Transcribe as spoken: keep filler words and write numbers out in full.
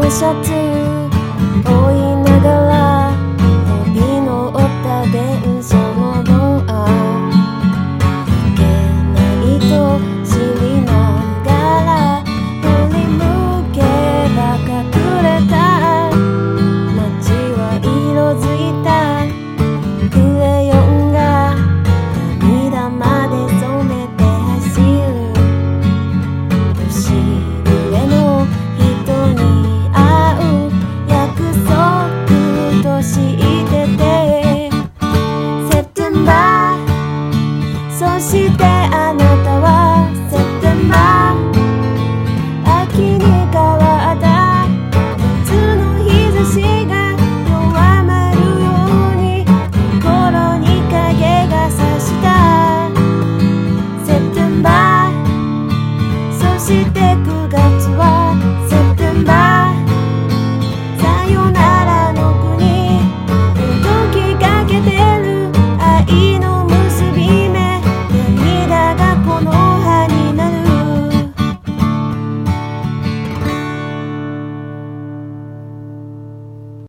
シャツ追いながら飛び乗った電車のドアいけないと知りながら振り向けば隠れた街は色づいたクレヨンが涙まで染めて走る年上の人に会う約束とし